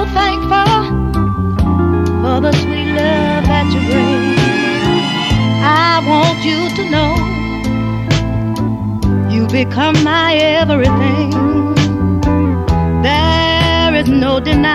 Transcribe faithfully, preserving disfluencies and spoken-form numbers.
thankful for the sweet love that you bring. I want you to know you become my everything. There is no denying